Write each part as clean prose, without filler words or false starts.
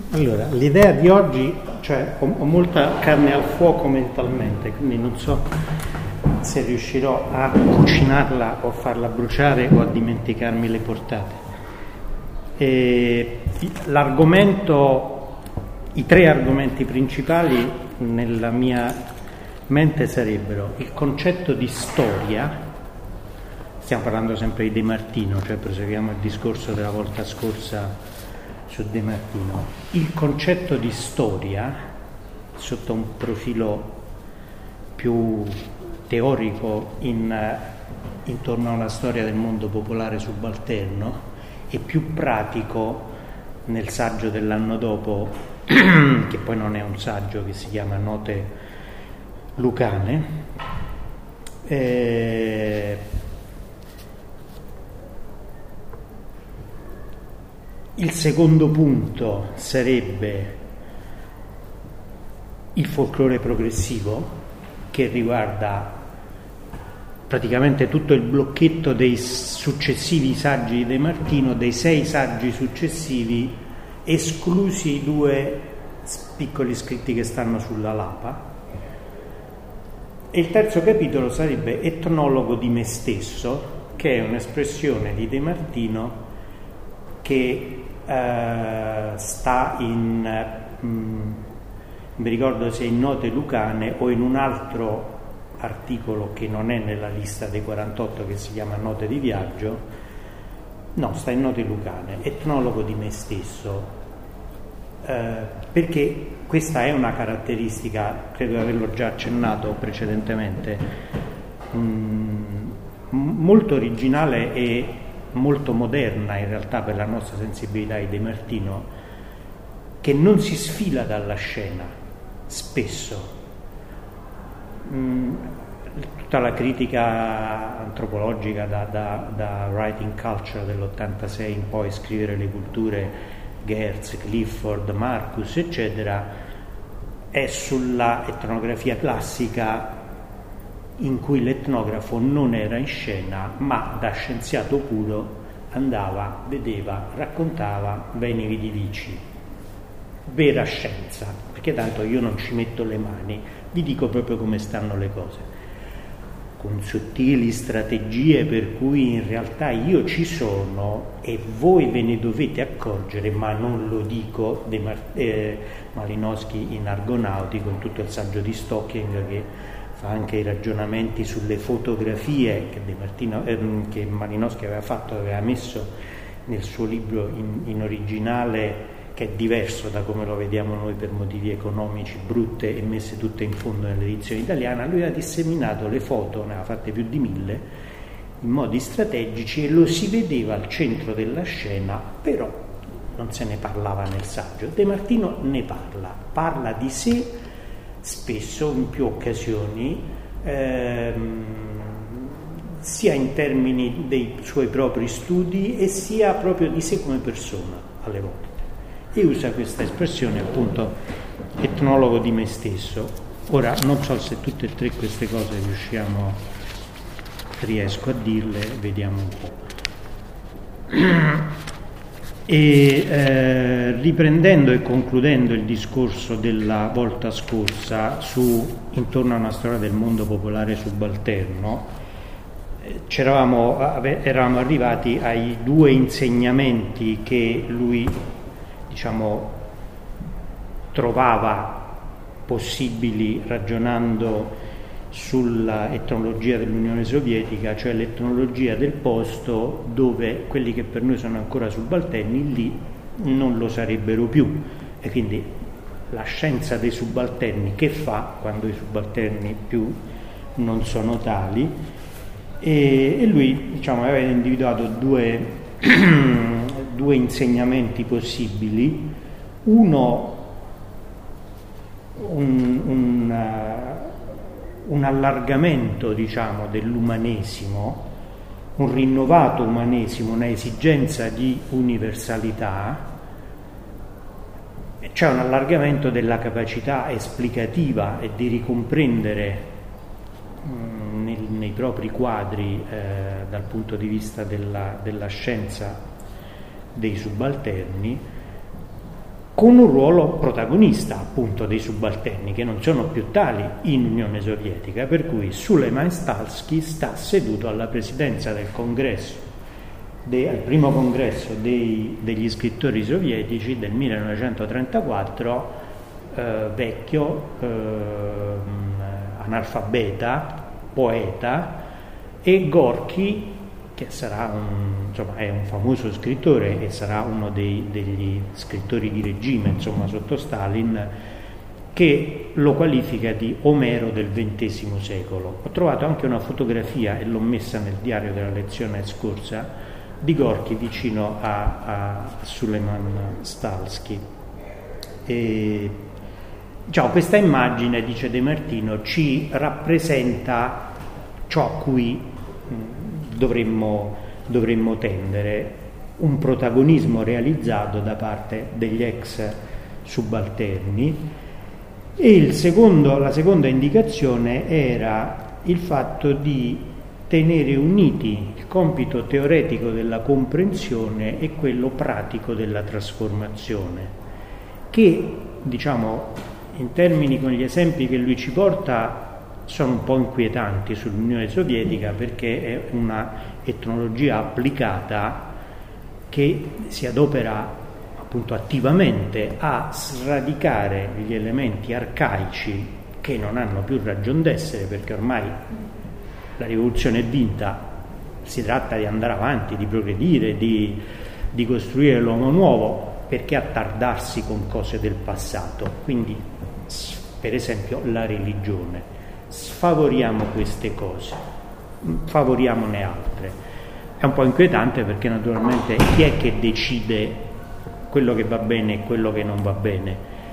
Allora, l'idea di oggi, cioè ho molta carne al fuoco mentalmente, quindi non so se riuscirò a cucinarla o a farla bruciare o a dimenticarmi le portate. L'argomento, i tre argomenti principali nella mia mente sarebbero il concetto di storia, stiamo parlando sempre di De Martino, cioè proseguiamo il discorso della volta scorsa su De Martino, il concetto di storia sotto un profilo più teorico intorno alla storia del mondo popolare subalterno e più pratico nel saggio dell'anno dopo, che poi non è un saggio, che si chiama Note Lucane. Il secondo punto sarebbe il folklore progressivo, che riguarda praticamente tutto il blocchetto dei successivi saggi di De Martino, dei 6 saggi successivi, esclusi i 2 piccoli scritti che stanno sulla Lapa. E il terzo capitolo sarebbe Etnologo di me stesso, che è un'espressione di De Martino che sta in, mi ricordo se in Note Lucane o in un altro articolo che non è nella lista dei 48, che si chiama Note di viaggio, no, sta in Note Lucane, Etnologo di me stesso, perché questa è una caratteristica, credo di averlo già accennato precedentemente, molto originale e molto moderna in realtà per la nostra sensibilità di De Martino, che non si sfila dalla scena spesso. Tutta la critica antropologica da Writing Culture dell'86 in poi, Scrivere le culture, Geertz, Clifford, Marcus eccetera, è sulla etnografia classica, in cui l'etnografo non era in scena, ma da scienziato puro andava, vedeva, raccontava, veni vidi vici, vera scienza, perché tanto io non ci metto le mani, vi dico proprio come stanno le cose, con sottili strategie per cui in realtà io ci sono e voi ve ne dovete accorgere, ma non lo dico. Malinowski in Argonauti, con tutto il saggio di Stocking, che fa anche i ragionamenti sulle fotografie che Malinowski aveva fatto, aveva messo nel suo libro in originale, che è diverso da come lo vediamo noi per motivi economici, brutte e messe tutte in fondo nell'edizione italiana. Lui ha disseminato le foto, ne aveva fatte più di 1000, in modi strategici, e lo si vedeva al centro della scena, però non se ne parlava nel saggio. De Martino ne parla di sé spesso, in più occasioni, sia in termini dei suoi propri studi e sia proprio di sé come persona alle volte, e usa questa espressione appunto, etnologo di me stesso. Ora non so se tutte e tre queste cose riesco a dirle, vediamo un po'. E riprendendo e concludendo il discorso della volta scorsa intorno a una storia del mondo popolare subalterno, eravamo arrivati ai 2 insegnamenti che lui, diciamo, trovava possibili ragionando sulla etnologia dell'Unione Sovietica, cioè l'etnologia del posto, dove quelli che per noi sono ancora subalterni lì non lo sarebbero più, e quindi la scienza dei subalterni che fa quando i subalterni più non sono tali. E lui, diciamo, aveva individuato due insegnamenti possibili. Uno, un allargamento, diciamo, dell'umanesimo, un rinnovato umanesimo, una esigenza di universalità, c'è un allargamento della capacità esplicativa e di ricomprendere nei propri quadri, dal punto di vista della scienza dei subalterni, con un ruolo protagonista appunto dei subalterni, che non sono più tali in Unione Sovietica, per cui Suleiman Stalski sta seduto alla presidenza del congresso, al primo congresso degli scrittori sovietici del 1934, vecchio, analfabeta, poeta, e Gorky, che sarà è un famoso scrittore e sarà uno degli scrittori di regime, sotto Stalin, che lo qualifica di Omero del XX secolo. Ho trovato anche una fotografia, e l'ho messa nel diario della lezione scorsa, di Gorky vicino a Suleiman Stalski. Questa immagine, dice De Martino, ci rappresenta ciò a cui dovremmo tendere, un protagonismo realizzato da parte degli ex subalterni. E la seconda indicazione era il fatto di tenere uniti il compito teoretico della comprensione e quello pratico della trasformazione, che, in termini con gli esempi che lui ci porta, sono un po' inquietanti sull'Unione Sovietica, perché è una etnologia applicata che si adopera appunto attivamente a sradicare gli elementi arcaici che non hanno più ragion d'essere, perché ormai la rivoluzione è vinta, si tratta di andare avanti, di progredire, di costruire l'uomo nuovo, perché attardarsi con cose del passato. Quindi, per esempio, la religione. Sfavoriamo queste cose, favoriamone altre. È un po' inquietante, perché naturalmente chi è che decide quello che va bene e quello che non va bene?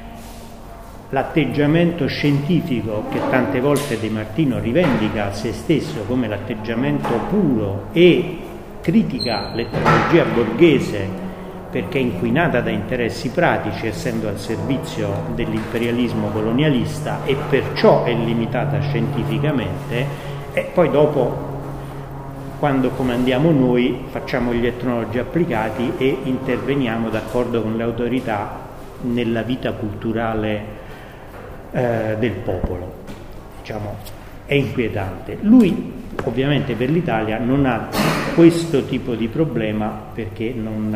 L'atteggiamento scientifico, che tante volte De Martino rivendica a se stesso come l'atteggiamento puro, e critica l'etnologia borghese perché è inquinata da interessi pratici, essendo al servizio dell'imperialismo colonialista, e perciò è limitata scientificamente, e poi dopo, quando comandiamo noi, facciamo gli etnologi applicati e interveniamo d'accordo con le autorità nella vita culturale del popolo. È inquietante. Lui ovviamente per l'Italia non ha questo tipo di problema, perché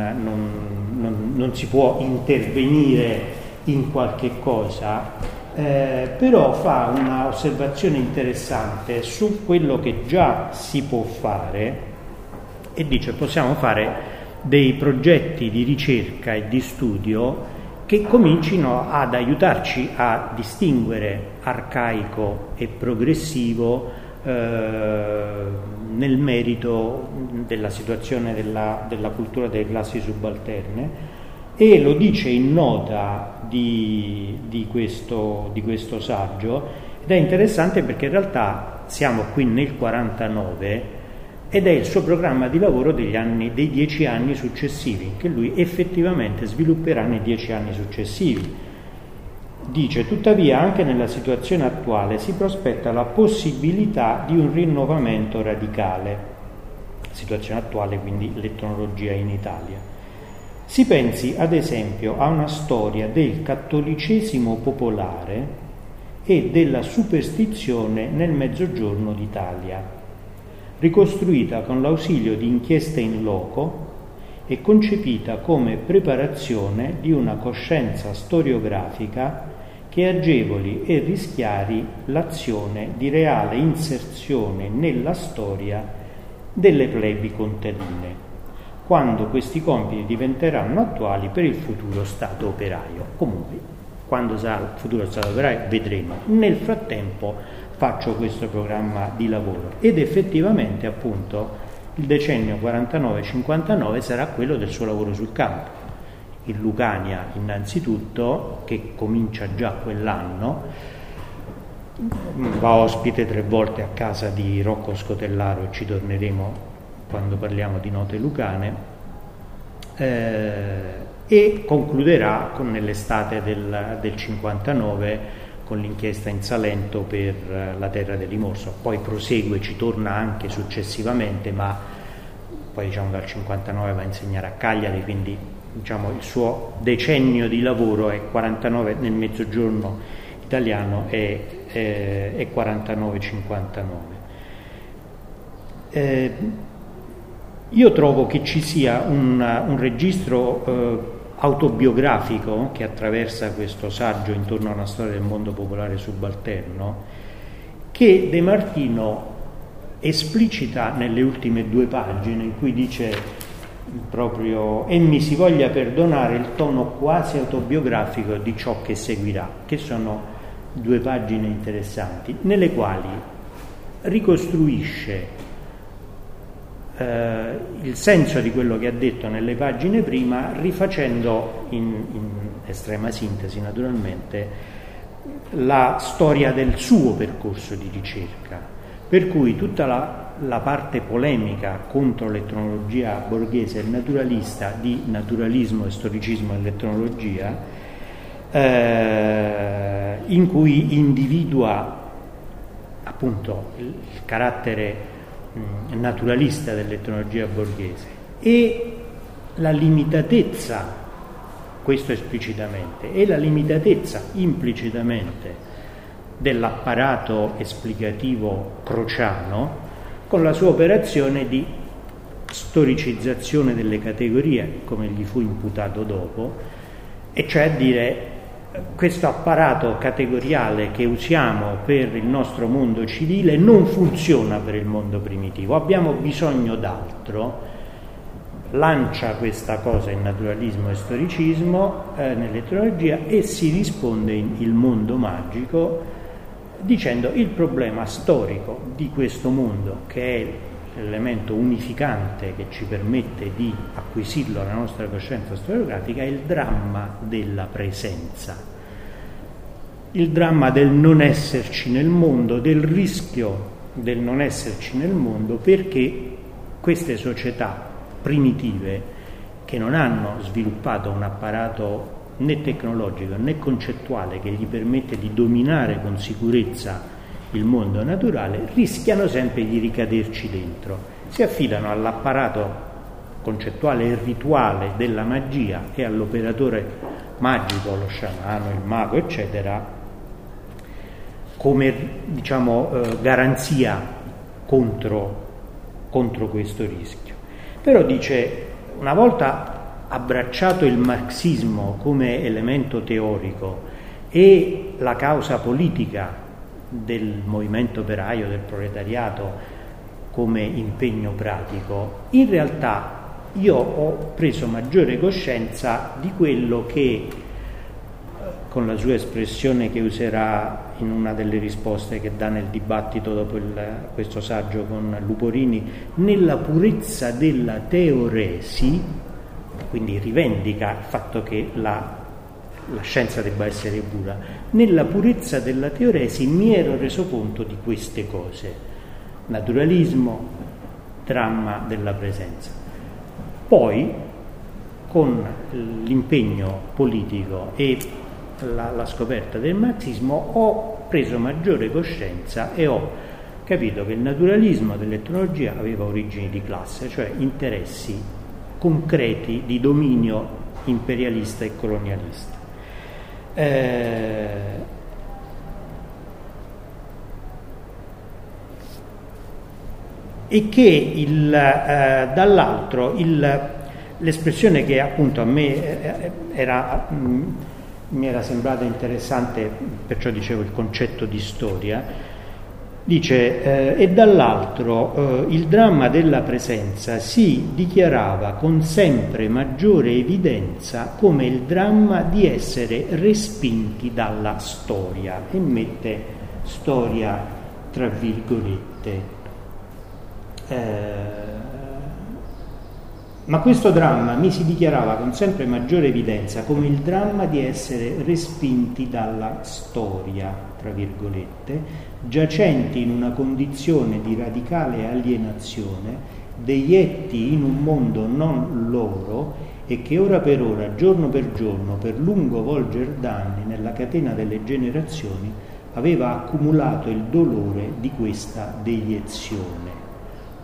non si può intervenire in qualche cosa, però fa una osservazione interessante su quello che già si può fare, e dice: possiamo fare dei progetti di ricerca e di studio che comincino ad aiutarci a distinguere arcaico e progressivo nel merito della situazione della cultura delle classi subalterne, e lo dice in nota di questo saggio. Ed è interessante perché in realtà siamo qui nel 49 ed è il suo programma di lavoro dei 10 anni successivi, che lui effettivamente svilupperà nei 10 anni successivi. Dice: tuttavia, anche nella situazione attuale si prospetta la possibilità di un rinnovamento radicale. Situazione attuale, quindi l'etnologia in Italia. Si pensi ad esempio a una storia del cattolicesimo popolare e della superstizione nel Mezzogiorno d'Italia, ricostruita con l'ausilio di inchieste in loco e concepita come preparazione di una coscienza storiografica che agevoli e rischiari l'azione di reale inserzione nella storia delle plebi contadine, quando questi compiti diventeranno attuali per il futuro Stato operaio. Comunque, quando sarà il futuro Stato operaio vedremo. Nel frattempo faccio questo programma di lavoro, ed effettivamente appunto il decennio 49-59 sarà quello del suo lavoro sul campo. In Lucania innanzitutto, che comincia già quell'anno, va ospite 3 volte a casa di Rocco Scotellaro, e ci torneremo quando parliamo di note lucane, e concluderà nell'estate del 59 con l'inchiesta in Salento per la terra del rimorso. Poi prosegue, ci torna anche successivamente, ma poi dal 59 va a insegnare a Cagliari, quindi diciamo, il suo decennio di lavoro è 49 nel mezzogiorno italiano è 49-59. Io trovo che ci sia un registro autobiografico che attraversa questo saggio intorno a una storia del mondo popolare subalterno, che De Martino esplicita nelle ultime 2 pagine, in cui dice proprio: e mi si voglia perdonare il tono quasi autobiografico di ciò che seguirà, che sono 2 pagine interessanti, nelle quali ricostruisce il senso di quello che ha detto nelle pagine prima, rifacendo in estrema sintesi naturalmente la storia del suo percorso di ricerca, per cui tutta la parte polemica contro l'etnologia borghese e naturalista di naturalismo e storicismo dell'etnologia, in cui individua appunto il carattere naturalista dell'etnologia borghese e la limitatezza, questo esplicitamente, e la limitatezza implicitamente dell'apparato esplicativo crociano, con la sua operazione di storicizzazione delle categorie, come gli fu imputato dopo, e cioè a dire: questo apparato categoriale che usiamo per il nostro mondo civile non funziona per il mondo primitivo, abbiamo bisogno d'altro. Lancia questa cosa in naturalismo e storicismo, nell'etnologia, e si risponde in Il mondo magico dicendo: il problema storico di questo mondo, che è l'elemento unificante che ci permette di acquisirlo alla nostra coscienza storiografica, è il dramma della presenza, il dramma del non esserci nel mondo, del rischio del non esserci nel mondo, perché queste società primitive, che non hanno sviluppato un apparato né tecnologico né concettuale che gli permette di dominare con sicurezza il mondo naturale, rischiano sempre di ricaderci dentro. Si affidano all'apparato concettuale e rituale della magia e all'operatore magico, lo sciamano, il mago, eccetera, come garanzia contro questo rischio. Però dice: una volta abbracciato il marxismo come elemento teorico e la causa politica del movimento operaio, del proletariato, come impegno pratico, in realtà io ho preso maggiore coscienza di quello che, con la sua espressione che userà in una delle risposte che dà nel dibattito dopo questo saggio con Luporini, nella purezza della teoresi, quindi rivendica il fatto che la scienza debba essere pura, nella purezza della teoresi mi ero reso conto di queste cose: naturalismo, dramma della presenza. Poi, con l'impegno politico e la scoperta del marxismo, ho preso maggiore coscienza e ho capito che il naturalismo dell'etnologia aveva origini di classe, cioè interessi concreti di dominio imperialista e colonialista. E che dall'altro l'espressione che appunto a me mi era sembrata interessante, perciò dicevo il concetto di storia, dice: e dall'altro il dramma della presenza si dichiarava con sempre maggiore evidenza come il dramma di essere respinti dalla storia, e mette storia tra virgolette. Ma questo dramma mi si dichiarava con sempre maggiore evidenza come il dramma di essere respinti dalla storia, tra virgolette, giacenti in una condizione di radicale alienazione, deietti in un mondo non loro, e che ora per ora, giorno per giorno, per lungo volger d'anni nella catena delle generazioni, aveva accumulato il dolore di questa deiezione.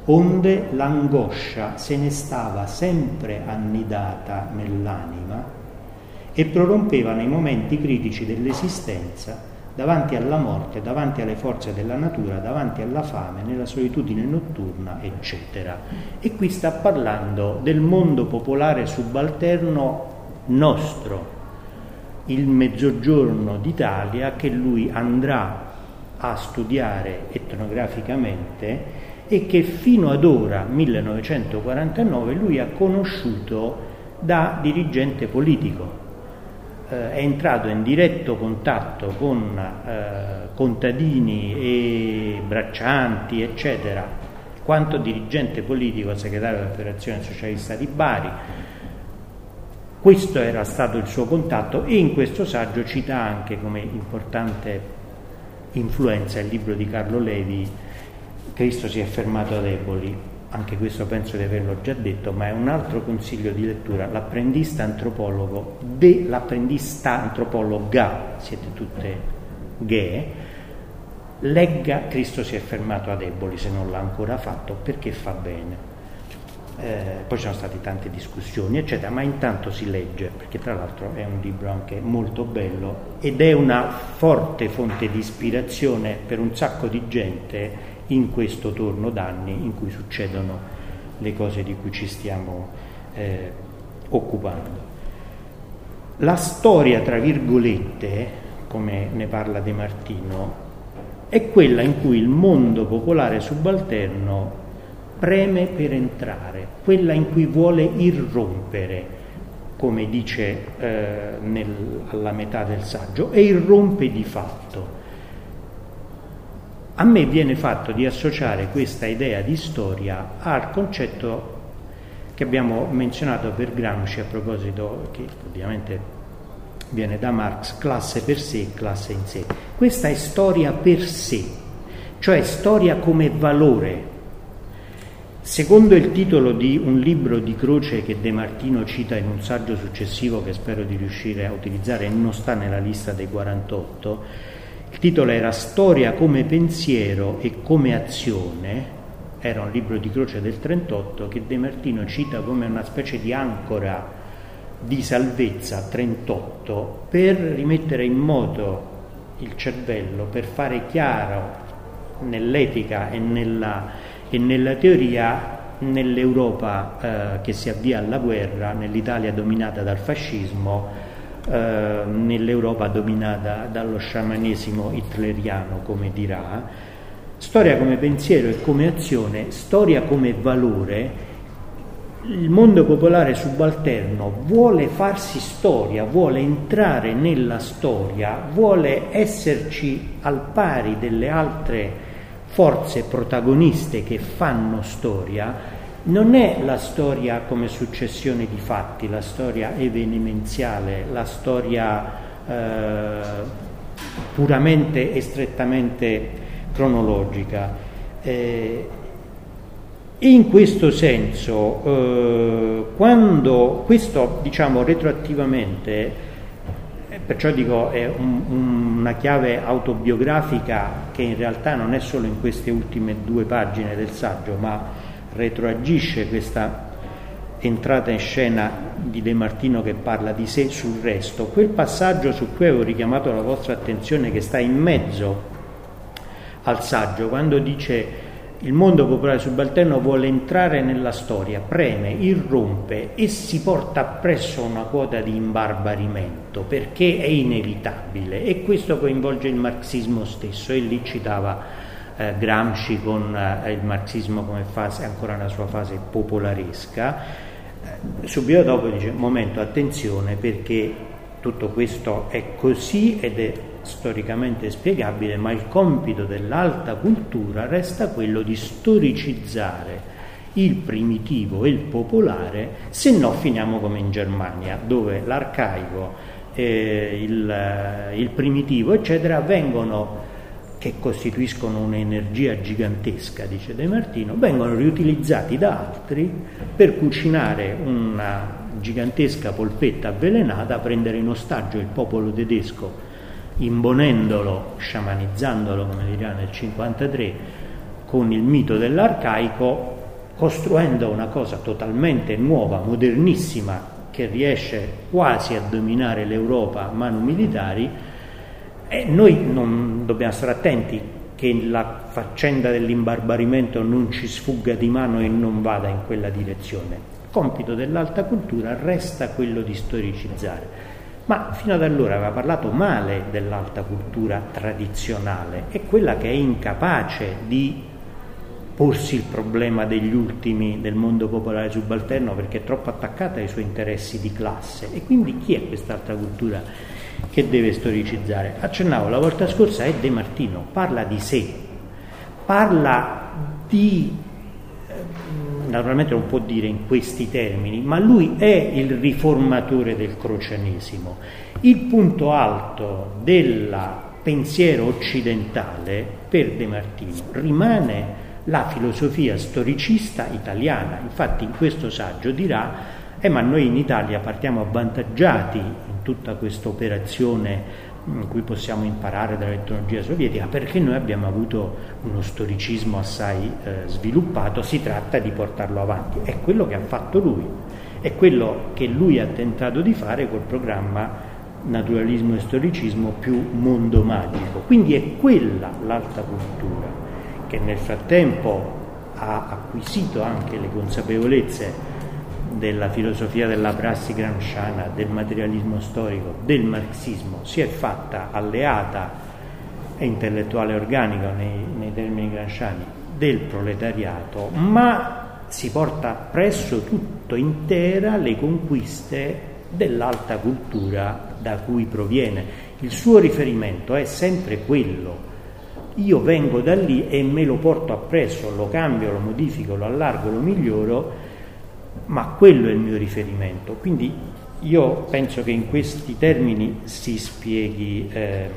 onde l'angoscia se ne stava sempre annidata nell'anima e prorompeva nei momenti critici dell'esistenza, davanti alla morte, davanti alle forze della natura, davanti alla fame, nella solitudine notturna, eccetera. E qui sta parlando del mondo popolare subalterno nostro, il mezzogiorno d'Italia, che lui andrà a studiare etnograficamente e che fino ad ora, 1949, lui ha conosciuto da dirigente politico. È entrato in diretto contatto con contadini e braccianti, eccetera, quanto dirigente politico, segretario della Federazione Socialista di Bari. Questo era stato il suo contatto, e in questo saggio cita anche come importante influenza il libro di Carlo Levi, Cristo si è fermato ad Eboli. Anche questo penso di averlo già detto, ma è un altro consiglio di lettura. L'apprendista antropologo, l'apprendista antropologa, siete tutte gay, legga Cristo si è fermato ad Eboli se non l'ha ancora fatto, perché fa bene. Poi ci sono state tante discussioni, eccetera, ma intanto si legge, perché tra l'altro è un libro anche molto bello ed è una forte fonte di ispirazione per un sacco di gente in questo torno d'anni in cui succedono le cose di cui ci stiamo occupando. La storia, tra virgolette, come ne parla De Martino, è quella in cui il mondo popolare subalterno preme per entrare, quella in cui vuole irrompere, come dice alla metà del saggio, e irrompe di fatto. A me viene fatto di associare questa idea di storia al concetto che abbiamo menzionato per Gramsci a proposito, che ovviamente viene da Marx, classe per sé, classe in sé. Questa è storia per sé, cioè storia come valore. Secondo il titolo di un libro di Croce che De Martino cita in un saggio successivo che spero di riuscire a utilizzare e non sta nella lista dei 48, il titolo era Storia come pensiero e come azione, era un libro di Croce del 38 che De Martino cita come una specie di ancora di salvezza 38 per rimettere in moto il cervello, per fare chiaro nell'etica e nella teoria nell'Europa che si avvia alla guerra, nell'Italia dominata dal fascismo, nell'Europa dominata dallo sciamanesimo hitleriano, come dirà. Storia come pensiero e come azione, storia come valore. Il mondo popolare subalterno vuole farsi storia, vuole entrare nella storia, vuole esserci al pari delle altre forze protagoniste che fanno storia. Non è la storia come successione di fatti, la storia evenimenziale, la storia puramente e strettamente cronologica. E in questo senso, quando questo, diciamo, retroattivamente, perciò dico è una chiave autobiografica che in realtà non è solo in queste ultime 2 pagine del saggio, ma retroagisce questa entrata in scena di De Martino che parla di sé sul resto. Quel passaggio su cui avevo richiamato la vostra attenzione, che sta in mezzo al saggio, quando dice il mondo popolare subalterno vuole entrare nella storia, preme, irrompe e si porta appresso una quota di imbarbarimento perché è inevitabile, e questo coinvolge il marxismo stesso. E lì citava Gramsci con il marxismo come fase, ancora nella sua fase popolaresca. Subito dopo dice: momento, attenzione, perché tutto questo è così ed è storicamente spiegabile, ma il compito dell'alta cultura resta quello di storicizzare il primitivo e il popolare, se no finiamo come in Germania, dove l'arcaico, il primitivo, eccetera, vengono, che costituiscono un'energia gigantesca, dice De Martino, vengono riutilizzati da altri per cucinare una gigantesca polpetta avvelenata, prendere in ostaggio il popolo tedesco, imbonendolo, sciamanizzandolo, come dirà nel 53, con il mito dell'arcaico, costruendo una cosa totalmente nuova, modernissima, che riesce quasi a dominare l'Europa a manu militari, e noi non dobbiamo stare attenti che la faccenda dell'imbarbarimento non ci sfugga di mano e non vada in quella direzione. Il compito dell'alta cultura resta quello di storicizzare, ma fino ad allora aveva parlato male dell'alta cultura tradizionale, è quella che è incapace di porsi il problema degli ultimi del mondo popolare subalterno, perché è troppo attaccata ai suoi interessi di classe. E quindi chi è quest'alta cultura che deve storicizzare? Accennavo la volta scorsa, è De Martino, parla di sé, parla di, naturalmente non può dire in questi termini, ma lui è il riformatore del crocianesimo. Il punto alto del pensiero occidentale per De Martino rimane la filosofia storicista italiana. Infatti in questo saggio dirà ma noi in Italia partiamo avvantaggiati in tutta questa operazione in cui possiamo imparare dalla tecnologia sovietica, perché noi abbiamo avuto uno storicismo assai sviluppato, si tratta di portarlo avanti. È quello che ha fatto lui, è quello che lui ha tentato di fare col programma Naturalismo e Storicismo più Mondo Magico. Quindi è quella l'alta cultura che nel frattempo ha acquisito anche le consapevolezze della filosofia della prassi gramsciana, del materialismo storico, del marxismo, si è fatta alleata e intellettuale organico nei termini gramsciani del proletariato, ma si porta presso tutto intera le conquiste dell'alta cultura da cui proviene. Il suo riferimento è sempre quello: io vengo da lì e me lo porto appresso, lo cambio, lo modifico, lo allargo, lo miglioro, ma quello è il mio riferimento. Quindi io penso che in questi termini si spieghi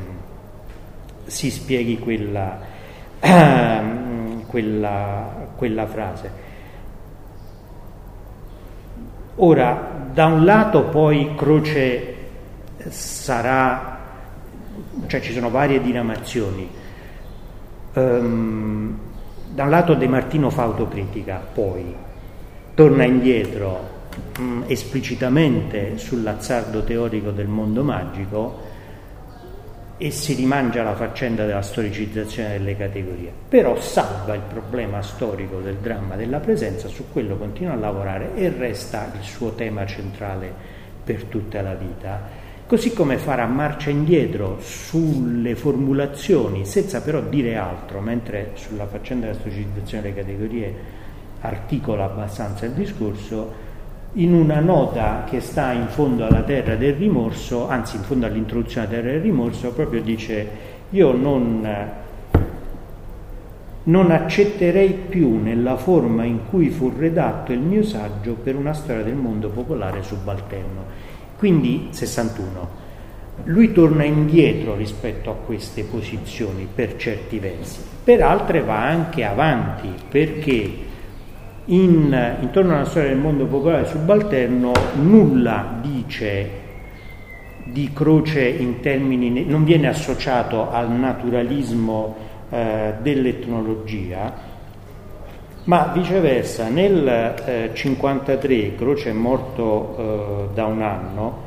quella frase. Ora, da un lato poi Croce sarà, cioè ci sono varie diramazioni. Da un lato De Martino fa autocritica, poi torna indietro esplicitamente sull'azzardo teorico del mondo magico e si rimangia la faccenda della storicizzazione delle categorie, però salva il problema storico del dramma della presenza, su quello continua a lavorare e resta il suo tema centrale per tutta la vita. Così come farà marcia indietro sulle formulazioni, senza però dire altro, mentre sulla faccenda della storicizzazione delle categorie articola abbastanza il discorso, in una nota che sta in fondo alla Terra del Rimorso, anzi in fondo all'introduzione alla Terra del Rimorso, proprio dice: io non accetterei più nella forma in cui fu redatto il mio saggio per una storia del mondo popolare subalterno. Quindi 61. Lui torna indietro rispetto a queste posizioni per certi versi, per altre va anche avanti, perché intorno alla storia del mondo popolare subalterno nulla dice di Croce in termini, non viene associato al naturalismo dell'etnologia, ma viceversa nel 53, Croce è morto da un anno,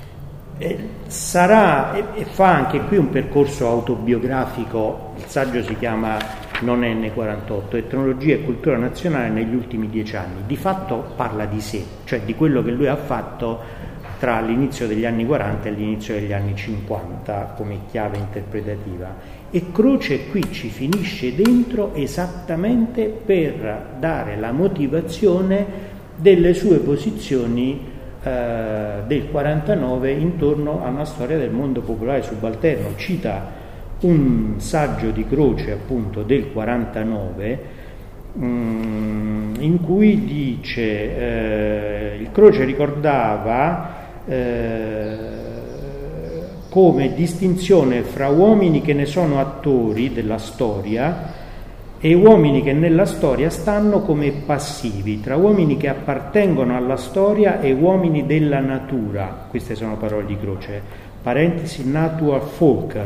sarà e fa anche qui un percorso autobiografico. Il saggio si chiama Non N48, Etnologia e cultura nazionale negli ultimi 10 anni. Di fatto parla di sé, cioè di quello che lui ha fatto tra l'inizio degli anni 40 e l'inizio degli anni 50 come chiave interpretativa, e Croce qui ci finisce dentro esattamente per dare la motivazione delle sue posizioni del 49 intorno a una storia del mondo popolare subalterno. Cita un saggio di Croce appunto del 49 in cui dice il Croce ricordava come distinzione fra uomini che ne sono attori della storia e uomini che nella storia stanno come passivi, tra uomini che appartengono alla storia e uomini della natura. Queste sono parole di Croce, parentesi Naturvölker,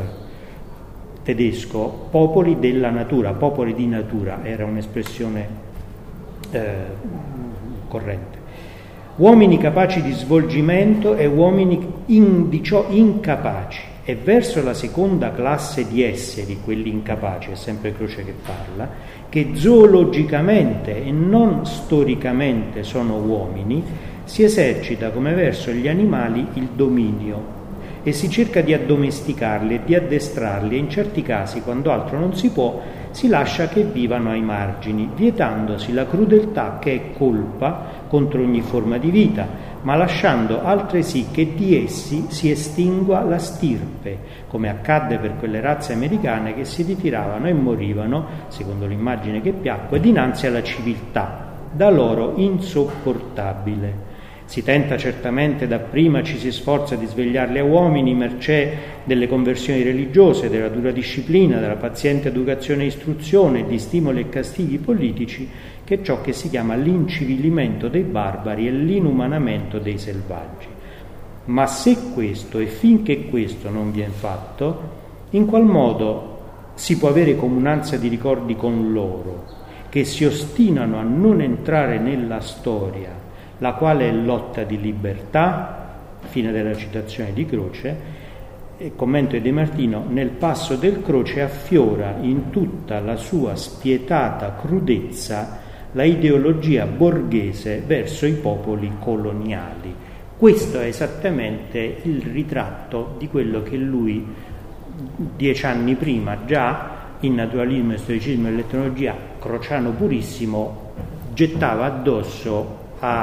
tedesco, popoli della natura, popoli di natura, era un'espressione corrente. Uomini capaci di svolgimento e uomini di ciò incapaci. E verso la seconda classe di esseri, quelli incapaci, è sempre Croce che parla, che zoologicamente e non storicamente sono uomini, si esercita come verso gli animali il dominio e si cerca di addomesticarli e di addestrarli, e in certi casi, quando altro non si può, si lascia che vivano ai margini, vietandosi la crudeltà che è colpa contro ogni forma di vita, ma lasciando altresì che di essi si estingua la stirpe, come accadde per quelle razze americane che si ritiravano e morivano, secondo l'immagine che piacque, dinanzi alla civiltà, da loro insopportabile. Si tenta certamente dapprima, ci si sforza di svegliarli a uomini, mercé delle conversioni religiose, della dura disciplina, della paziente educazione e istruzione, di stimoli e castighi politici, che è ciò che si chiama l'incivilimento dei barbari e l'inumanamento dei selvaggi. Ma se questo e finché questo non viene fatto, in qual modo si può avere comunanza di ricordi con loro, che si ostinano a non entrare nella storia, la quale è lotta di libertà, fine della citazione di Croce, e commento di De Martino: nel passo del Croce affiora in tutta la sua spietata crudezza la ideologia borghese verso i popoli coloniali. Questo è esattamente il ritratto di quello che lui 10 anni prima, già in Naturalismo, Storicismo e Letnologia, crociano purissimo, gettava addosso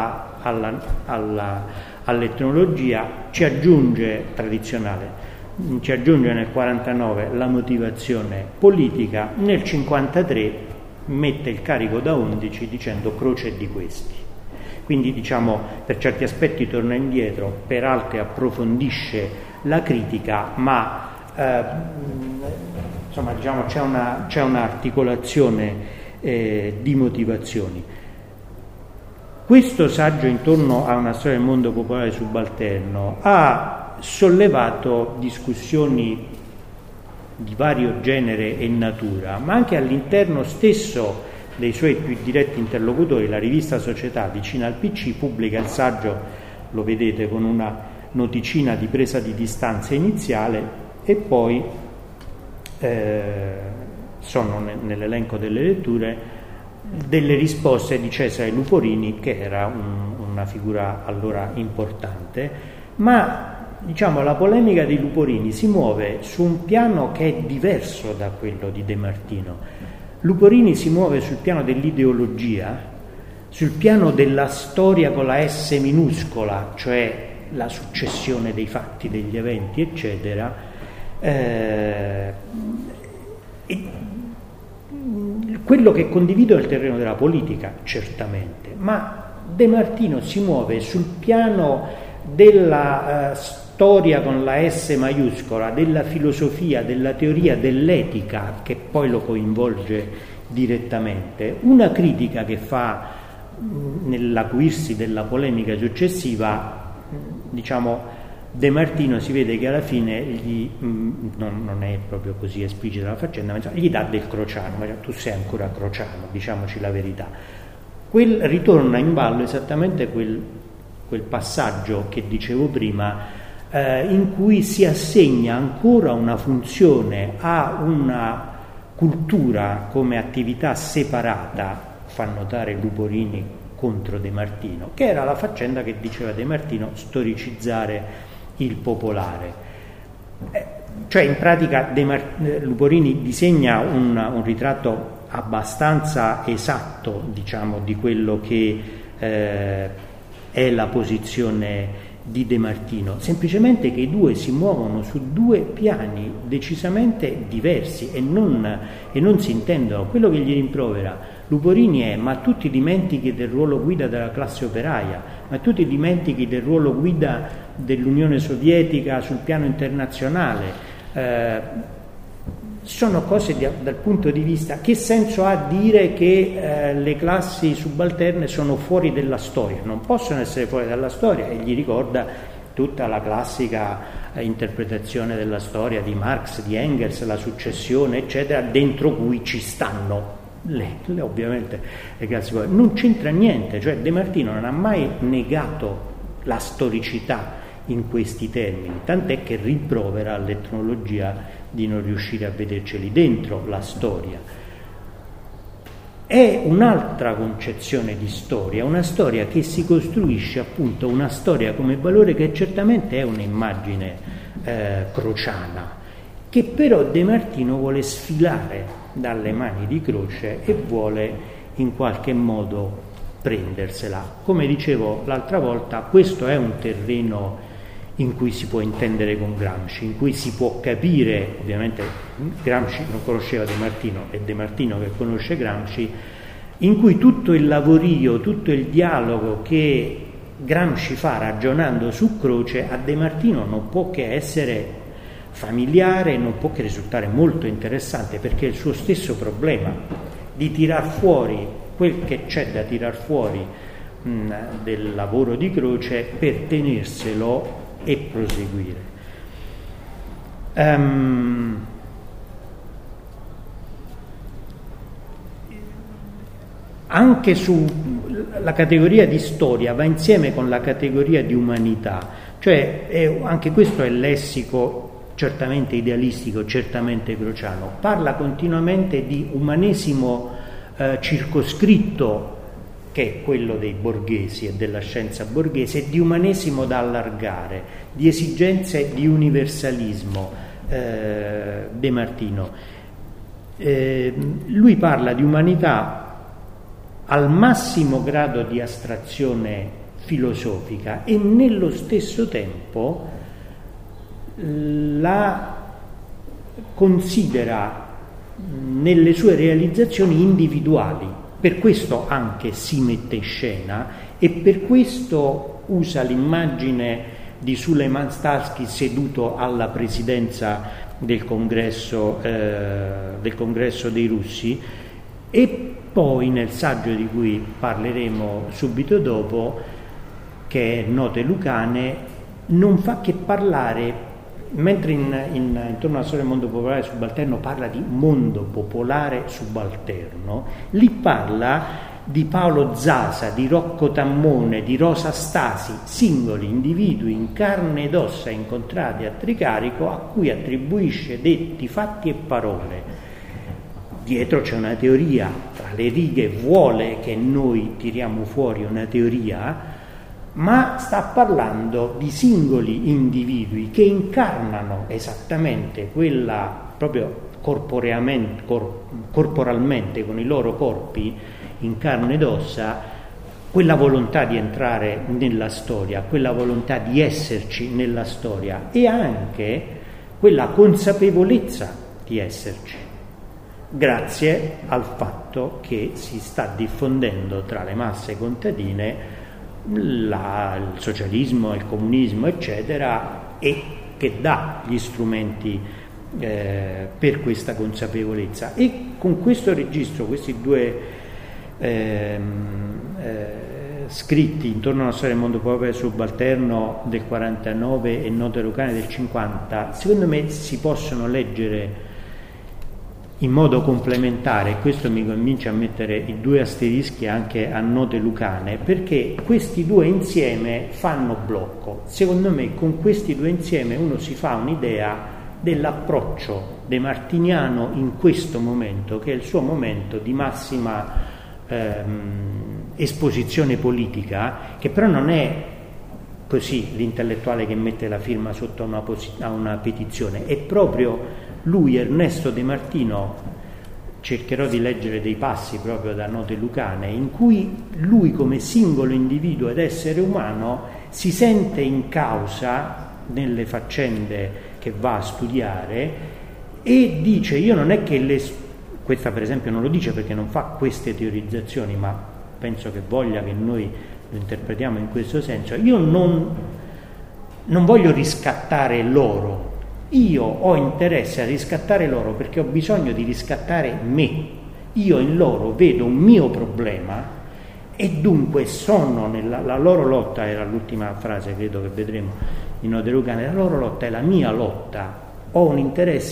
all'etnologia, ci aggiunge nel 49 la motivazione politica, nel 53 mette il carico da 11 dicendo Croce di questi. Quindi per certi aspetti torna indietro, per altri approfondisce la critica, ma c'è un'articolazione di motivazioni. Questo saggio intorno a una storia del mondo popolare subalterno ha sollevato discussioni di vario genere e natura, ma anche all'interno stesso dei suoi più diretti interlocutori. La rivista Società, vicina al PC, pubblica il saggio, lo vedete, con una noticina di presa di distanza iniziale, e poi sono nell'elenco delle letture delle risposte di Cesare Luporini, che era una figura allora importante, ma la polemica di Luporini si muove su un piano che è diverso da quello di De Martino. Luporini si muove sul piano dell'ideologia, sul piano della storia con la S minuscola, cioè la successione dei fatti, degli eventi, eccetera. Quello che condivido è il terreno della politica, certamente, ma De Martino si muove sul piano della storia con la S maiuscola, della filosofia, della teoria, dell'etica, che poi lo coinvolge direttamente. Una critica che fa nell'acuirsi della polemica successiva, De Martino si vede che alla fine non è proprio così esplicita la faccenda, ma gli dà del crociano, ma tu sei ancora crociano, diciamoci la verità. Ritorna in ballo esattamente quel passaggio che dicevo prima, in cui si assegna ancora una funzione a una cultura come attività separata, fa notare Luporini contro De Martino, che era la faccenda che diceva De Martino, storicizzare il popolare. Cioè in pratica Luporini disegna un ritratto abbastanza esatto, di quello che è la posizione di De Martino, semplicemente che i due si muovono su due piani decisamente diversi e non si intendono. Quello che gli rimprovera Luporini è: ma tu ti dimentichi del ruolo guida della classe operaia, ma tu ti dimentichi del ruolo guida dell'Unione Sovietica sul piano internazionale. Sono cose dal punto di vista, che senso ha dire che le classi subalterne sono fuori dalla storia? Non possono essere fuori dalla storia, e gli ricorda tutta la classica interpretazione della storia di Marx, di Engels, la successione eccetera, dentro cui ci stanno ovviamente le classiche, non c'entra niente, cioè De Martino non ha mai negato la storicità in questi termini, tant'è che rimprovera all'etnologia di non riuscire a vederceli dentro la storia. È un'altra concezione di storia, una storia che si costruisce appunto, una storia come valore che certamente è un'immagine crociana, che però De Martino vuole sfilare dalle mani di Croce e vuole in qualche modo prendersela. Come dicevo l'altra volta, questo è un terreno in cui si può intendere con Gramsci, in cui si può capire, ovviamente Gramsci non conosceva De Martino, è De Martino che conosce Gramsci, in cui tutto il lavorio, tutto il dialogo che Gramsci fa ragionando su Croce a De Martino non può che essere familiare, non può che risultare molto interessante, perché è il suo stesso problema di tirar fuori quel che c'è da tirar fuori del lavoro di Croce per tenerselo e proseguire. Anche sulla categoria di storia va insieme con la categoria di umanità, cioè anche questo è lessico certamente idealistico, certamente crociano, parla continuamente di umanesimo circoscritto, che è quello dei borghesi e della scienza borghese, di umanesimo da allargare, di esigenze di universalismo. De Martino lui parla di umanità al massimo grado di astrazione filosofica e nello stesso tempo la considera nelle sue realizzazioni individuali. Per questo anche si mette in scena e per questo usa l'immagine di Suleiman Stalski seduto alla presidenza del congresso dei russi, e poi nel saggio di cui parleremo subito dopo, che è Note lucane, non fa che parlare, mentre intorno alla storia del mondo popolare subalterno parla di mondo popolare subalterno, lì parla di Paolo Zasa, di Rocco Tammone, di Rosa Stasi, singoli individui in carne ed ossa incontrati a Tricarico, a cui attribuisce detti, fatti e parole. Dietro c'è una teoria, tra le righe vuole che noi tiriamo fuori una teoria, ma sta parlando di singoli individui che incarnano esattamente quella, proprio corporalmente con i loro corpi in carne ed ossa, quella volontà di entrare nella storia, quella volontà di esserci nella storia e anche quella consapevolezza di esserci, grazie al fatto che si sta diffondendo tra le masse contadine il socialismo, il comunismo, eccetera, e che dà gli strumenti per questa consapevolezza. E con questo registro, questi due scritti intorno alla storia del mondo popolare subalterno del 49 e Note lucane del 50, secondo me si possono leggere in modo complementare, e questo mi convince a mettere i due asterischi anche a Note lucane, perché questi due insieme fanno blocco. Secondo me con questi due insieme uno si fa un'idea dell'approccio demartiniano in questo momento, che è il suo momento di massima esposizione politica, che però non è così l'intellettuale che mette la firma sotto a una petizione, è proprio lui, Ernesto De Martino. Cercherò di leggere dei passi proprio da Note lucane, in cui lui come singolo individuo ed essere umano si sente in causa nelle faccende che va a studiare e dice: io non è che questa per esempio non lo dice perché non fa queste teorizzazioni, ma penso che voglia che noi lo interpretiamo in questo senso, io non voglio riscattare loro, io ho interesse a riscattare loro perché ho bisogno di riscattare me, io in loro vedo un mio problema e dunque sono la loro lotta, era l'ultima frase credo che vedremo in Note lucane, la loro lotta è la mia lotta, ho un interesse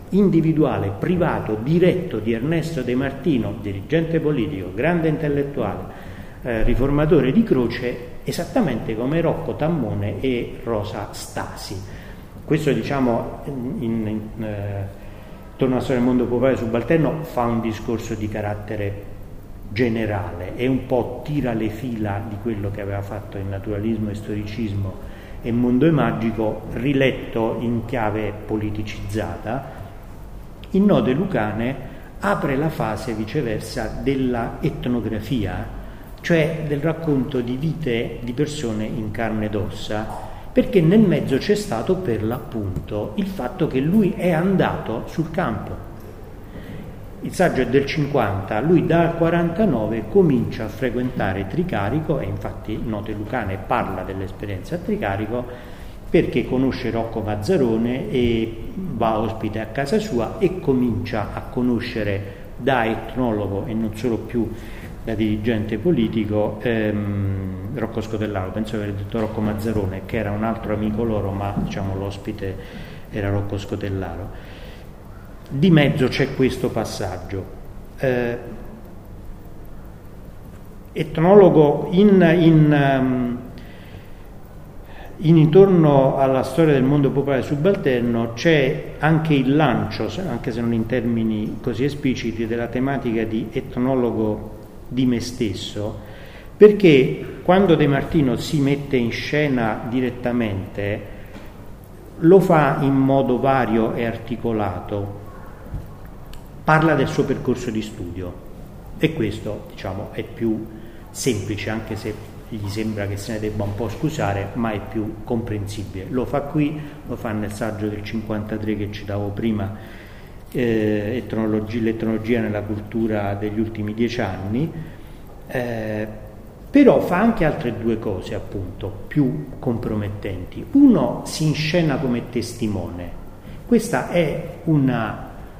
individuale, privato, diretto di Ernesto De Martino, dirigente politico, grande intellettuale, riformatore di Croce, esattamente come Rocco Tammone e Rosa Stasi. Questo, diciamo, intorno alla storia del mondo popolare subalterno fa un discorso di carattere generale e un po' tira le fila di quello che aveva fatto il naturalismo e storicismo e Mondo Magico, riletto in chiave politicizzata. In Note Lucane apre la fase viceversa della etnografia, cioè del racconto di vite di persone in carne ed ossa, perché nel mezzo c'è stato per l'appunto il fatto che lui è andato sul campo. Il saggio è del 50, lui dal 49 comincia a frequentare Tricarico, e infatti Note Lucane parla dell'esperienza a Tricarico, perché conosce Rocco Mazzarone e va ospite a casa sua e comincia a conoscere da etnologo e non solo più da dirigente politico Rocco Scotellaro. Penso di aver detto Rocco Mazzarone, che era un altro amico loro, ma diciamo l'ospite era Rocco Scotellaro. Di mezzo c'è questo passaggio. Etnologo intorno alla storia del mondo popolare subalterno c'è anche il lancio, anche se non in termini così espliciti, della tematica di etnologo di me stesso, perché quando De Martino si mette in scena direttamente lo fa in modo vario e articolato. Parla del suo percorso di studio e questo, diciamo, è più semplice, anche se gli sembra che se ne debba un po' scusare, ma è più comprensibile. Lo fa qui, lo fa nel saggio del 53 che citavo prima, l'etnologia nella cultura degli ultimi 10 anni, però fa anche altre due cose, appunto, più compromettenti. Uno, si inscena come testimone. Questa è una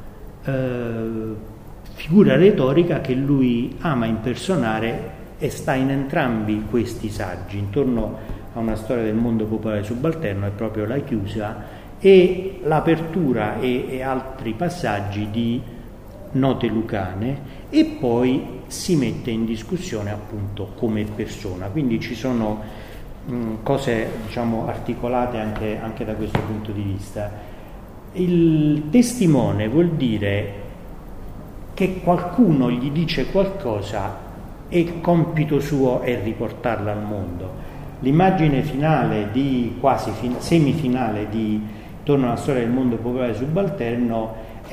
figura retorica che lui ama impersonare e sta in entrambi questi saggi. Intorno a una storia del mondo popolare subalterno è proprio la chiusa e l'apertura e altri passaggi di Note Lucane, e poi si mette in discussione appunto come persona. Quindi ci sono cose, diciamo, articolate anche da questo punto di vista. Il testimone vuol dire che qualcuno gli dice qualcosa e il compito suo è riportarla al mondo. L'immagine finale semifinale di Torno alla storia del mondo popolare subalterno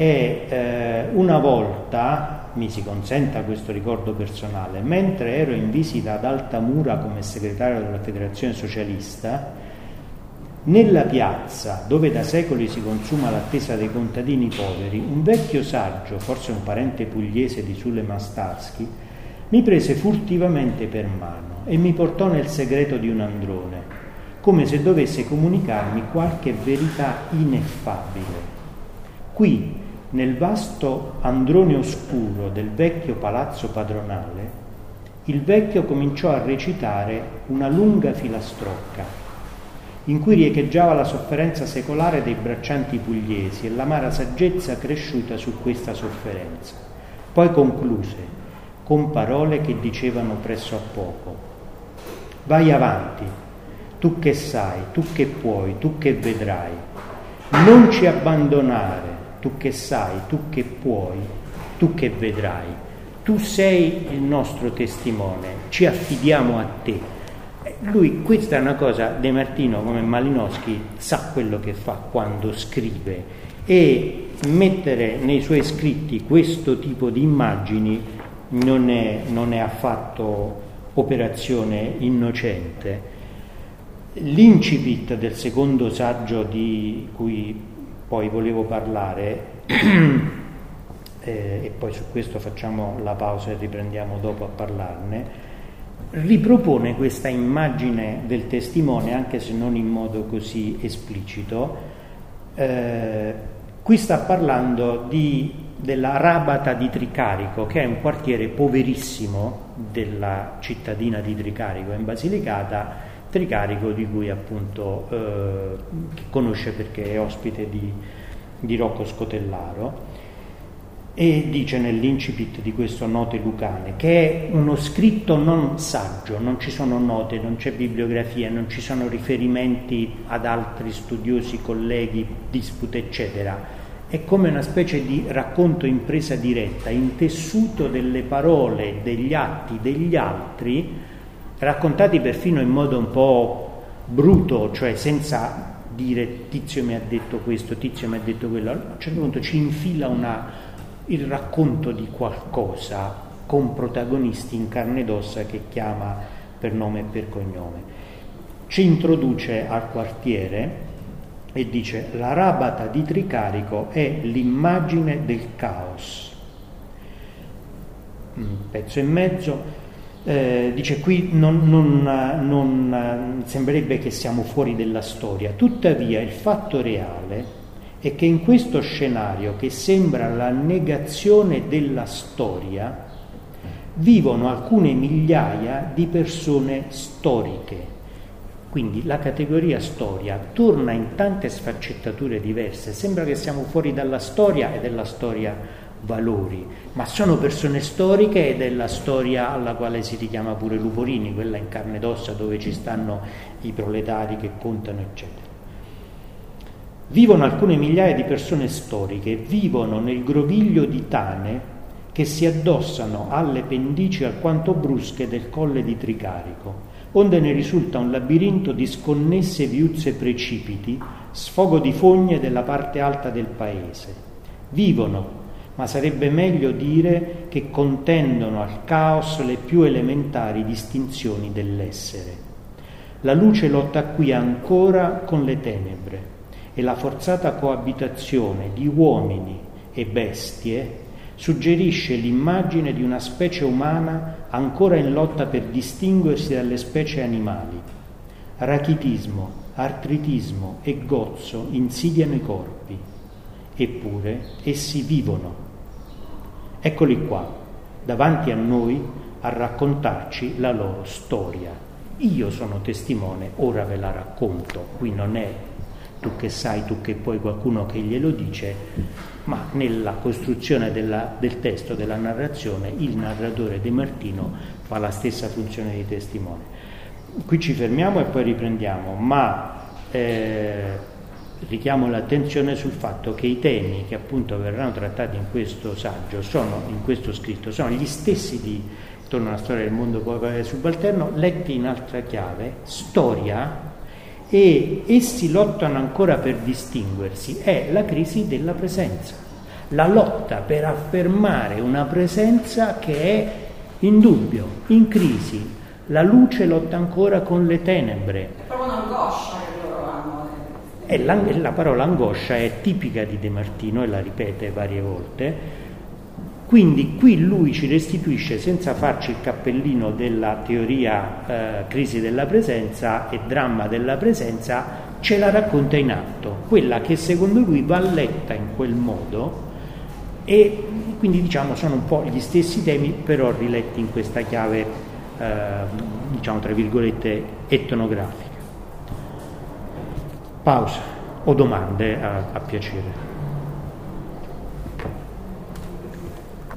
è una volta, mi si consenta questo ricordo personale, mentre ero in visita ad Altamura come segretario della Federazione Socialista, nella piazza dove da secoli si consuma l'attesa dei contadini poveri, un vecchio saggio, forse un parente pugliese di Sulle Mastalski, mi prese furtivamente per mano e mi portò nel segreto di un androne, come se dovesse comunicarmi qualche verità ineffabile. Qui, nel vasto androne oscuro del vecchio palazzo padronale, il vecchio cominciò a recitare una lunga filastrocca in cui riecheggiava la sofferenza secolare dei braccianti pugliesi e l'amara saggezza cresciuta su questa sofferenza. Poi concluse con parole che dicevano presso a poco: vai avanti, tu che sai, tu che puoi, tu che vedrai, non ci abbandonare, tu che sai, tu che puoi, tu che vedrai, tu sei il nostro testimone, ci affidiamo a te. Lui, questa è una cosa, De Martino come Malinowski sa quello che fa quando scrive, e mettere nei suoi scritti questo tipo di immagini non è affatto operazione innocente. L'incipit del secondo saggio di cui poi volevo parlare e poi su questo facciamo la pausa e riprendiamo dopo a parlarne, ripropone questa immagine del testimone, anche se non in modo così esplicito. Qui sta parlando della Rabata di Tricarico, che è un quartiere poverissimo della cittadina di Tricarico in Basilicata, Tricarico di cui appunto che conosce perché è ospite di Rocco Scotellaro, e dice nell'incipit di questo Note Lucane che è uno scritto non saggio, non ci sono note, non c'è bibliografia, non ci sono riferimenti ad altri studiosi, colleghi, dispute eccetera, è come una specie di racconto in presa diretta, intessuto delle parole, degli atti degli altri, raccontati perfino in modo un po' bruto, cioè senza dire Tizio mi ha detto questo, Tizio mi ha detto quello. A un certo punto ci infila il racconto di qualcosa con protagonisti in carne ed ossa che chiama per nome e per cognome. Ci introduce al quartiere e dice: l'arabata di Tricarico è l'immagine del caos. Un pezzo e mezzo. Dice qui non sembrerebbe che siamo fuori della storia, tuttavia il fatto reale è che in questo scenario che sembra la negazione della storia vivono alcune migliaia di persone storiche. Quindi la categoria storia torna in tante sfaccettature diverse, sembra che siamo fuori dalla storia e della storia valori, ma sono persone storiche ed è la storia alla quale si richiama pure Luporini, quella in carne ed ossa dove ci stanno i proletari che contano eccetera. Vivono alcune migliaia di persone storiche, vivono nel groviglio di tane che si addossano alle pendici alquanto brusche del colle di Tricarico, onde ne risulta un labirinto di sconnesse viuzze precipiti, sfogo di fogne della parte alta del paese. Vivono, ma sarebbe meglio dire che contendono al caos le più elementari distinzioni dell'essere. La luce lotta qui ancora con le tenebre, e la forzata coabitazione di uomini e bestie suggerisce l'immagine di una specie umana ancora in lotta per distinguersi dalle specie animali. Rachitismo, artritismo e gozzo insidiano i corpi, eppure essi vivono. Eccoli qua, davanti a noi, a raccontarci la loro storia. Io sono testimone, ora ve la racconto. Qui non è tu che sai, tu che poi qualcuno che glielo dice, ma nella costruzione del testo, della narrazione, il narratore De Martino fa la stessa funzione di testimone. Qui ci fermiamo e poi riprendiamo, ma richiamo l'attenzione sul fatto che i temi che appunto verranno trattati in questo saggio, in questo scritto, sono gli stessi di Torno alla storia del mondo popolare subalterno, letti in altra chiave, storia, e essi lottano ancora per distinguersi, è la crisi della presenza, la lotta per affermare una presenza che è in dubbio, in crisi. La luce lotta ancora con le tenebre. È proprio un'angoscia che loro hanno. La parola angoscia è tipica di De Martino e la ripete varie volte. Quindi qui lui ci restituisce, senza farci il cappellino della teoria crisi della presenza e dramma della presenza, ce la racconta in atto, quella che secondo lui va letta in quel modo, e quindi diciamo sono un po' gli stessi temi però riletti in questa chiave diciamo tra virgolette etnografica. Pausa o domande a piacere.